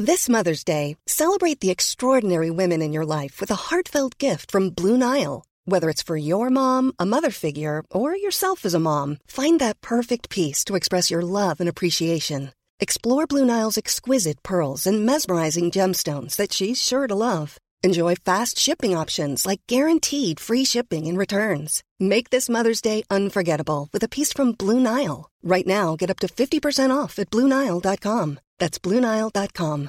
This Mother's Day, celebrate the extraordinary women in your life with a heartfelt gift from Blue Nile. Whether it's for your mom, a mother figure, or yourself as a mom, find that perfect piece to express your love and appreciation. Explore Blue Nile's exquisite pearls and mesmerizing gemstones that she's sure to love. Enjoy fast shipping options like guaranteed free shipping and returns. Make this Mother's Day unforgettable with a piece from Blue Nile. Right now, get up to 50% off at BlueNile.com. That's BlueNile.com.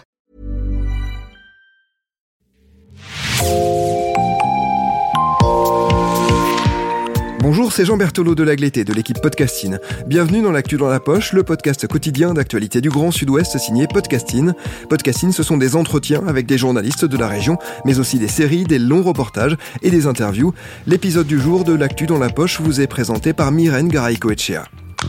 Bonjour, c'est Jean Berthelot de Lagleté de l'équipe Podcasting. Bienvenue dans l'Actu dans la poche, le podcast quotidien d'actualité du Grand Sud-Ouest signé Podcasting. Podcasting, ce sont des entretiens avec des journalistes de la région, mais aussi des séries, des longs reportages et des interviews. L'épisode du jour de l'Actu dans la poche vous est présenté par Myrène Garay-Coetchea.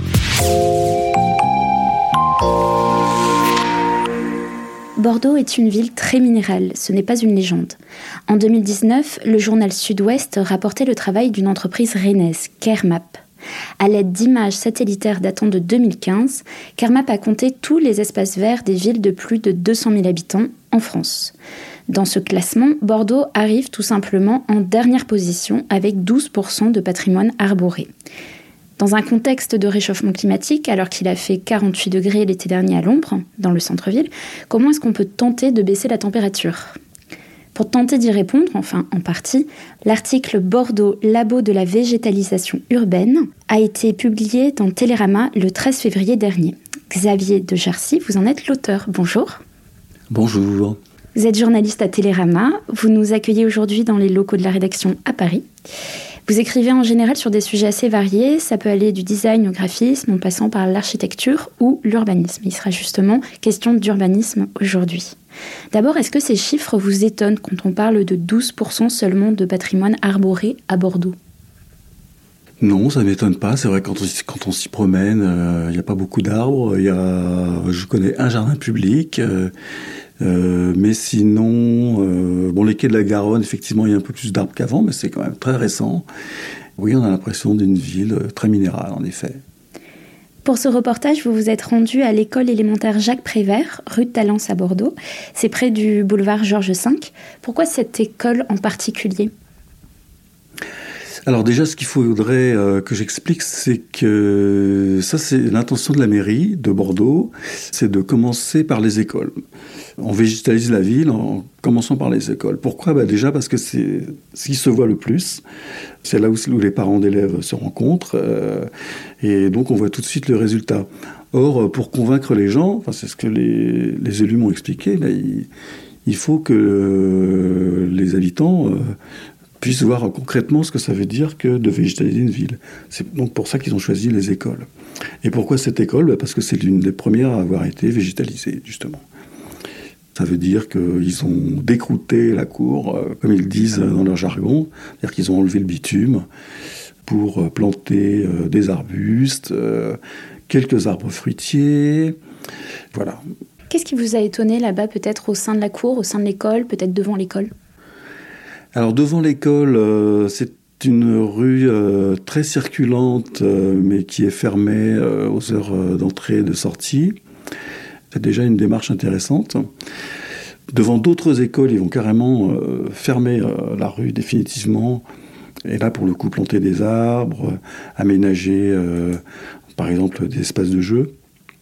Bordeaux est une ville très minérale, ce n'est pas une légende. En 2019, le journal Sud-Ouest rapportait le travail d'une entreprise rennaise, Kermap. À l'aide d'images satellitaires datant de 2015, Kermap a compté tous les espaces verts des villes de plus de 200 000 habitants en France. Dans ce classement, Bordeaux arrive tout simplement en dernière position avec 12% de patrimoine arboré. Dans un contexte de réchauffement climatique, alors qu'il a fait 48 degrés l'été dernier à l'ombre, dans le centre-ville, comment est-ce qu'on peut tenter de baisser la température ? Pour tenter d'y répondre, enfin en partie, l'article Bordeaux, labo de la végétalisation urbaine a été publié dans Télérama le 13 février dernier. Xavier de Jarcy, vous en êtes l'auteur. Bonjour. Bonjour. Vous êtes journaliste à Télérama. Vous nous accueillez aujourd'hui dans les locaux de la rédaction à Paris. Vous écrivez en général sur des sujets assez variés, ça peut aller du design au graphisme en passant par l'architecture ou l'urbanisme. Il sera justement question d'urbanisme aujourd'hui. D'abord, est-ce que ces chiffres vous étonnent quand on parle de 12% seulement de patrimoine arboré à Bordeaux ? Non, ça ne m'étonne pas. C'est vrai que quand on s'y promène, il n'y a pas beaucoup d'arbres. Je connais un jardin public. Mais sinon, les quais de la Garonne, effectivement, il y a un peu plus d'arbres qu'avant, mais c'est quand même très récent. Oui, on a l'impression d'une ville très minérale, en effet. Pour ce reportage, vous vous êtes rendu à l'école élémentaire Jacques Prévert, rue de Talence à Bordeaux. C'est près du boulevard Georges V. Pourquoi cette école en particulier ? Alors déjà, ce qu'il faudrait que j'explique, c'est que ça, c'est l'intention de la mairie de Bordeaux, c'est de commencer par les écoles. On végétalise la ville en commençant par les écoles. Pourquoi ? Déjà parce que c'est ce qui se voit le plus. C'est là où les parents d'élèves se rencontrent. Et donc, on voit tout de suite le résultat. Or, pour convaincre les gens, c'est ce que les élus m'ont expliqué, il faut que les habitants puissent voir concrètement ce que ça veut dire que de végétaliser une ville. C'est donc pour ça qu'ils ont choisi les écoles. Et pourquoi cette école ? Parce que c'est l'une des premières à avoir été végétalisée, justement. Ça veut dire qu'ils ont décrouté la cour, comme ils disent dans leur jargon, c'est-à-dire qu'ils ont enlevé le bitume pour planter des arbustes, quelques arbres fruitiers, voilà. Qu'est-ce qui vous a étonné là-bas, peut-être au sein de la cour, au sein de l'école, peut-être devant l'école ? Alors devant l'école, c'est une rue très circulante, mais qui est fermée aux heures d'entrée et de sortie. C'est déjà une démarche intéressante. Devant d'autres écoles, ils vont carrément fermer la rue définitivement. Et là, pour le coup, planter des arbres, aménager, par exemple, des espaces de jeu.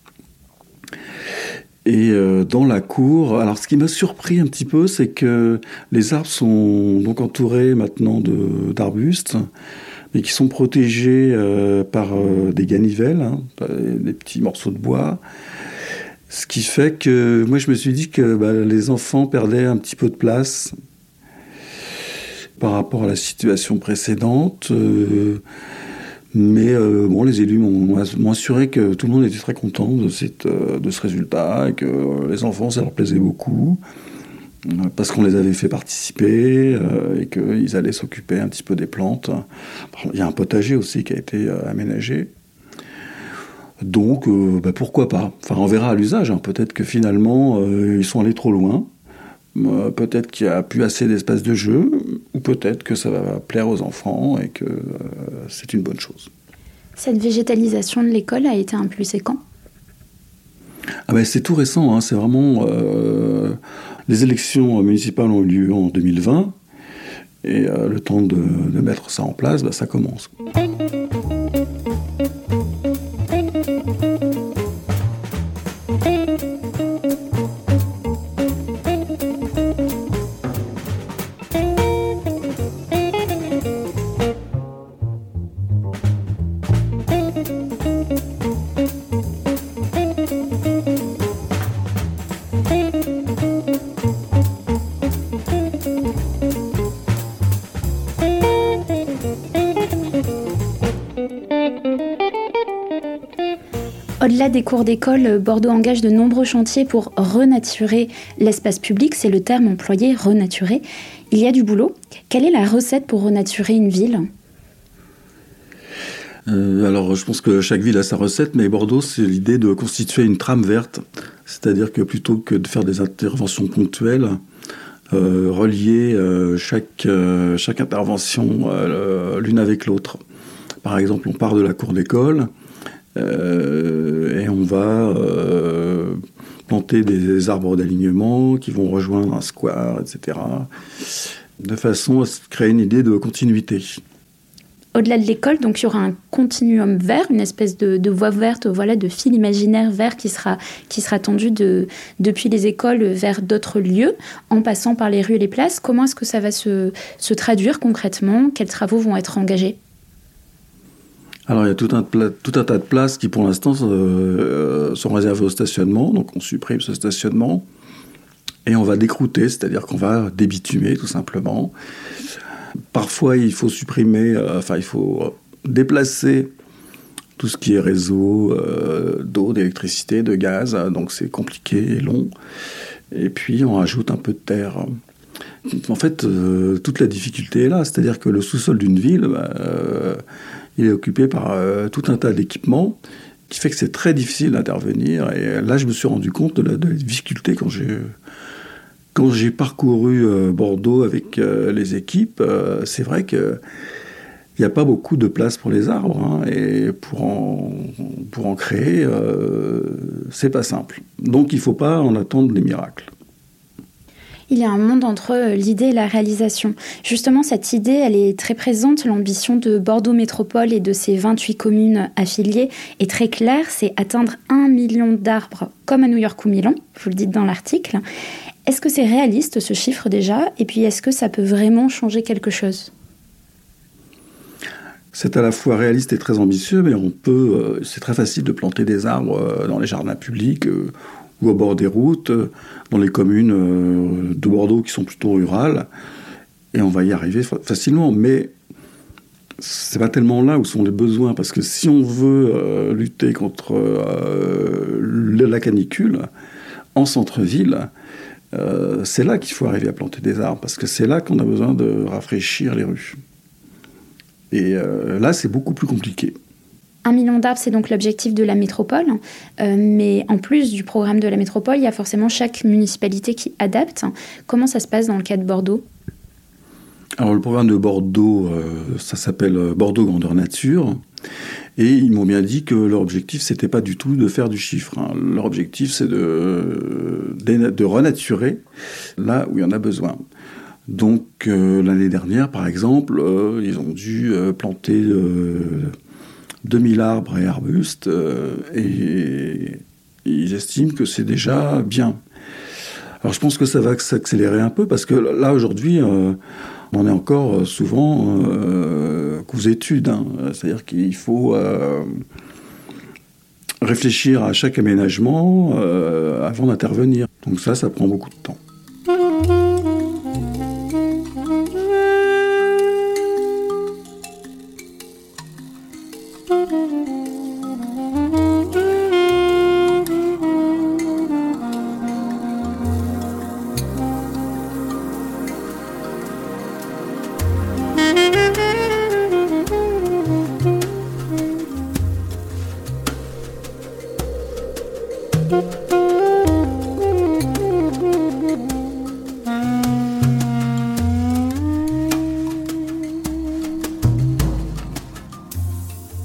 Et dans la cour, alors ce qui m'a surpris un petit peu, c'est que les arbres sont donc entourés maintenant d'arbustes, mais qui sont protégés par des ganivelles, des petits morceaux de bois. Ce qui fait que moi je me suis dit que les enfants perdaient un petit peu de place par rapport à la situation précédente. Mais les élus m'ont assuré que tout le monde était très content de ce résultat et que les enfants, ça leur plaisait beaucoup parce qu'on les avait fait participer et qu'ils allaient s'occuper un petit peu des plantes. Il y a un potager aussi qui a été aménagé. Donc, pourquoi pas ? Enfin, on verra à l'usage. Peut-être que finalement, ils sont allés trop loin. Peut-être qu'il n'y a plus assez d'espace de jeu, ou peut-être que ça va plaire aux enfants et que c'est une bonne chose. Cette végétalisation de l'école a été impulsée quand ? C'est tout récent, c'est vraiment Les élections municipales ont eu lieu en 2020, et le temps de mettre ça en place, ça commence. Au-delà des cours d'école, Bordeaux engage de nombreux chantiers pour renaturer l'espace public. C'est le terme employé, renaturer. Il y a du boulot. Quelle est la recette pour renaturer une ville ? Alors, je pense que chaque ville a sa recette, mais Bordeaux, c'est l'idée de constituer une trame verte. C'est-à-dire que plutôt que de faire des interventions ponctuelles, relier chaque intervention l'une avec l'autre. Par exemple, on part de la cour d'école, et on va planter des arbres d'alignement qui vont rejoindre un square, etc. De façon à créer une idée de continuité. Au-delà de l'école, donc il y aura un continuum vert, une espèce de voie verte, de fil imaginaire vert qui sera tendu depuis les écoles vers d'autres lieux, en passant par les rues et les places. Comment est-ce que ça va se traduire concrètement ? Quels travaux vont être engagés ? Alors il y a tout un tas de places qui pour l'instant sont réservées au stationnement, donc on supprime ce stationnement et on va décrouter, c'est-à-dire qu'on va débitumer tout simplement. Parfois il faut il faut déplacer tout ce qui est réseau d'eau, d'électricité, de gaz, donc c'est compliqué et long. Et puis on rajoute un peu de terre. En fait, toute la difficulté est là, c'est-à-dire que le sous-sol d'une ville, il est occupé par tout un tas d'équipements qui fait que c'est très difficile d'intervenir. Et là, je me suis rendu compte de la difficulté quand j'ai parcouru Bordeaux avec les équipes. C'est vrai qu'il n'y a pas beaucoup de place pour les arbres, et pour en créer, c'est pas simple. Donc, il ne faut pas en attendre des miracles. Il y a un monde entre l'idée et la réalisation. Justement, cette idée, elle est très présente. L'ambition de Bordeaux Métropole et de ses 28 communes affiliées est très claire. C'est atteindre 1 million d'arbres comme à New York ou Milan. Vous le dites dans l'article. Est-ce que c'est réaliste, ce chiffre déjà ? Et puis, est-ce que ça peut vraiment changer quelque chose ? C'est à la fois réaliste et très ambitieux, mais c'est très facile de planter des arbres dans les jardins publics, ou au bord des routes, dans les communes de Bordeaux qui sont plutôt rurales, et on va y arriver facilement. Mais c'est pas tellement là où sont les besoins, parce que si on veut lutter contre la canicule en centre-ville, c'est là qu'il faut arriver à planter des arbres, parce que c'est là qu'on a besoin de rafraîchir les rues. Et là, c'est beaucoup plus compliqué. 1 million d'arbres, c'est donc l'objectif de la métropole. Mais en plus du programme de la métropole, il y a forcément chaque municipalité qui adapte. Comment ça se passe dans le cas de Bordeaux ? Alors, le programme de Bordeaux, ça s'appelle Bordeaux Grandeur Nature. Et ils m'ont bien dit que leur objectif, c'était pas du tout de faire du chiffre. Leur objectif, c'est de renaturer là où il y en a besoin. Donc, l'année dernière, par exemple, ils ont dû planter 2000 arbres et arbustes, et ils estiment que c'est déjà bien. Alors je pense que ça va s'accélérer un peu, parce que là, aujourd'hui, on est encore souvent qu'aux études. C'est-à-dire qu'il faut réfléchir à chaque aménagement avant d'intervenir. Donc ça prend beaucoup de temps.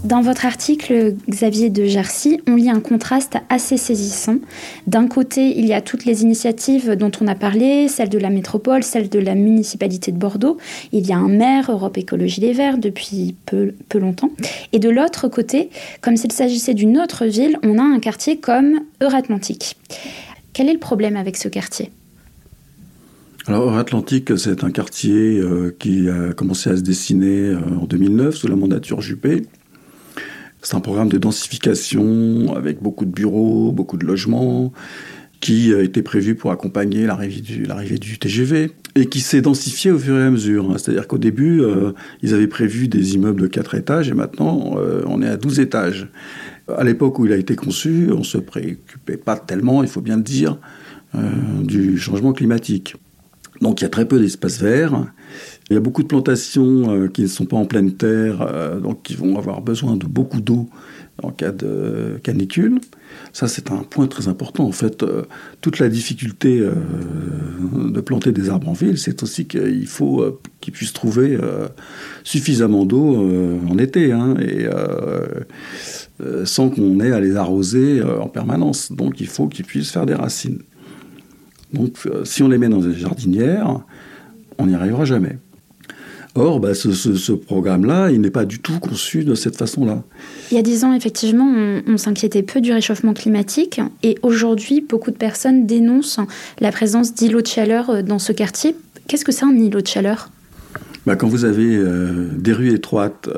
Dans votre article, Xavier de Jarcy, on lit un contraste assez saisissant. D'un côté, il y a toutes les initiatives dont on a parlé, celle de la métropole, celle de la municipalité de Bordeaux. Il y a un maire, Europe Écologie Les Verts, depuis peu longtemps. Et de l'autre côté, comme s'il s'agissait d'une autre ville, on a un quartier comme Euratlantique. Quel est le problème avec ce quartier ? Alors, Euratlantique, c'est un quartier qui a commencé à se dessiner en 2009 sous la mandature Juppé. C'est un programme de densification avec beaucoup de bureaux, beaucoup de logements, qui était prévu pour accompagner l'arrivée du TGV et qui s'est densifié au fur et à mesure. C'est-à-dire qu'au début, ils avaient prévu des immeubles de 4 étages et maintenant, on est à 12 étages. À l'époque où il a été conçu, on ne se préoccupait pas tellement, il faut bien le dire, du changement climatique. Donc il y a très peu d'espaces verts. Il y a beaucoup de plantations qui ne sont pas en pleine terre, donc qui vont avoir besoin de beaucoup d'eau en cas de canicule. Ça, c'est un point très important. En fait, toute la difficulté de planter des arbres en ville, c'est aussi qu'il faut qu'ils puissent trouver suffisamment d'eau en été, et sans qu'on ait à les arroser en permanence. Donc il faut qu'ils puissent faire des racines. Donc si on les met dans des jardinières, on n'y arrivera jamais. Or, ce programme-là, il n'est pas du tout conçu de cette façon-là. Il y a 10 ans, effectivement, on s'inquiétait peu du réchauffement climatique. Et aujourd'hui, beaucoup de personnes dénoncent la présence d'îlots de chaleur dans ce quartier. Qu'est-ce que c'est un îlot de chaleur ? Quand vous avez des rues étroites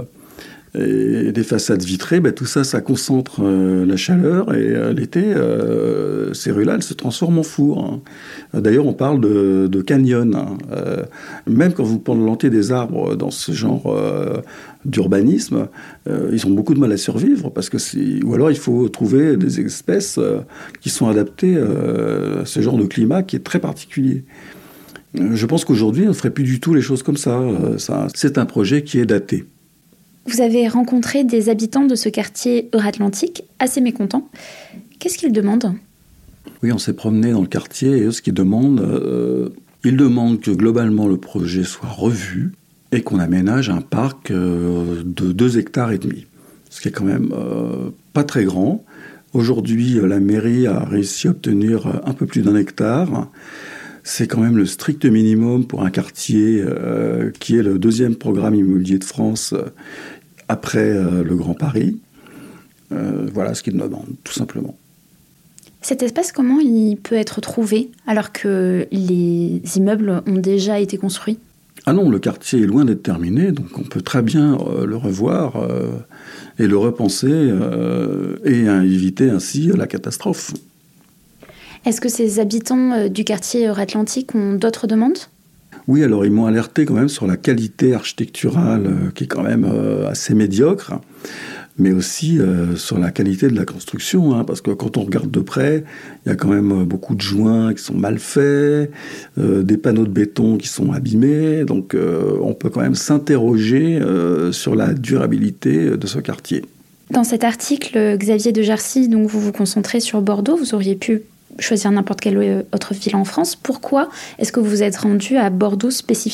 et des façades vitrées, tout ça, ça concentre la chaleur. Et l'été, ces rues-là, elles se transforment en four. D'ailleurs, on parle de canyon. Même quand vous plantez des arbres dans ce genre d'urbanisme, ils ont beaucoup de mal à survivre ou alors il faut trouver des espèces qui sont adaptées à ce genre de climat qui est très particulier. Je pense qu'aujourd'hui, on ne ferait plus du tout les choses comme ça. C'est un projet qui est daté. Vous avez rencontré des habitants de ce quartier Euratlantique assez mécontents. Qu'est-ce qu'ils demandent ? Oui, on s'est promené dans le quartier et eux, ce qu'ils demandent, ils demandent que globalement le projet soit revu et qu'on aménage un parc de 2,5 hectares, ce qui est quand même pas très grand. Aujourd'hui, la mairie a réussi à obtenir un peu plus d'1 hectare. C'est quand même le strict minimum pour un quartier qui est le 2e programme immobilier de France après le Grand Paris. Voilà ce qu'ils demandent, tout simplement. Cet espace, comment il peut être trouvé alors que les immeubles ont déjà été construits ? Ah non, le quartier est loin d'être terminé, donc on peut très bien le revoir et le repenser et éviter ainsi la catastrophe. Est-ce que ces habitants du quartier Euratlantique ont d'autres demandes ? Oui, alors ils m'ont alerté quand même sur la qualité architecturale qui est quand même assez médiocre, mais aussi sur la qualité de la construction, parce que quand on regarde de près, il y a quand même beaucoup de joints qui sont mal faits, des panneaux de béton qui sont abîmés, donc on peut quand même s'interroger sur la durabilité de ce quartier. Dans cet article, Xavier de Jarcy, donc vous vous concentrez sur Bordeaux, vous auriez pu choisir n'importe quelle autre ville en France. Pourquoi est-ce que vous vous êtes rendu à Bordeaux spécifiquement ?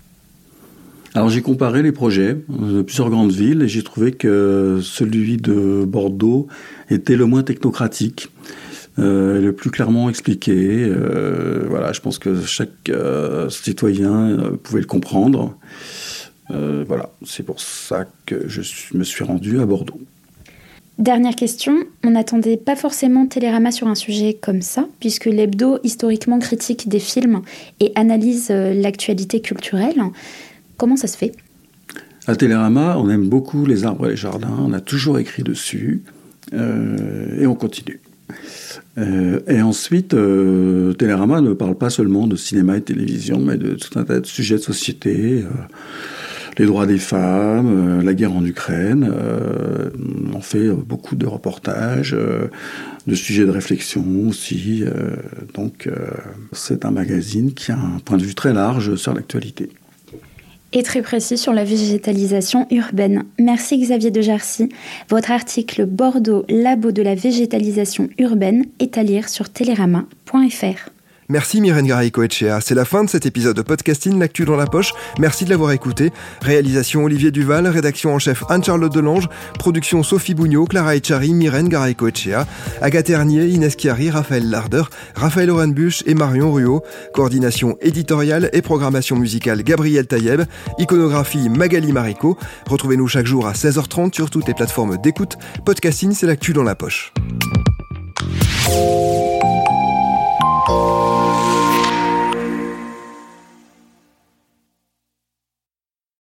Alors j'ai comparé les projets de plusieurs grandes villes et j'ai trouvé que celui de Bordeaux était le moins technocratique, le plus clairement expliqué. Voilà, je pense que chaque citoyen pouvait le comprendre. Voilà, c'est pour ça que je me suis rendu à Bordeaux. Dernière question, on n'attendait pas forcément Télérama sur un sujet comme ça, puisque l'hebdo historiquement critique des films et analyse l'actualité culturelle. Comment ça se fait ? À Télérama, on aime beaucoup les arbres et les jardins, on a toujours écrit dessus, et on continue. Et ensuite, Télérama ne parle pas seulement de cinéma et de télévision, mais de tout un tas de sujets de société, les droits des femmes, la guerre en Ukraine. On fait beaucoup de reportages, de sujets de réflexion aussi. Donc, c'est un magazine qui a un point de vue très large sur l'actualité. Et très précis sur la végétalisation urbaine. Merci Xavier de Jarcy. Votre article « Bordeaux, labo de la végétalisation urbaine » est à lire sur télérama.fr. Merci Myrène Garay-Coetchea. C'est la fin de cet épisode de Podcasting, l'actu dans la poche. Merci de l'avoir écouté. Réalisation Olivier Duval, rédaction en chef Anne-Charlotte Delange, production Sophie Bougnot, Clara Echari, Myrène Garay-Coetchea, Agathe Hernier, Inès Chiari, Raphaël Larder, Raphaël Orenbuch et Marion Ruot. Coordination éditoriale et programmation musicale Gabriel Taïeb. Iconographie Magali Marico. Retrouvez-nous chaque jour à 16h30 sur toutes les plateformes d'écoute. Podcasting, c'est l'actu dans la poche.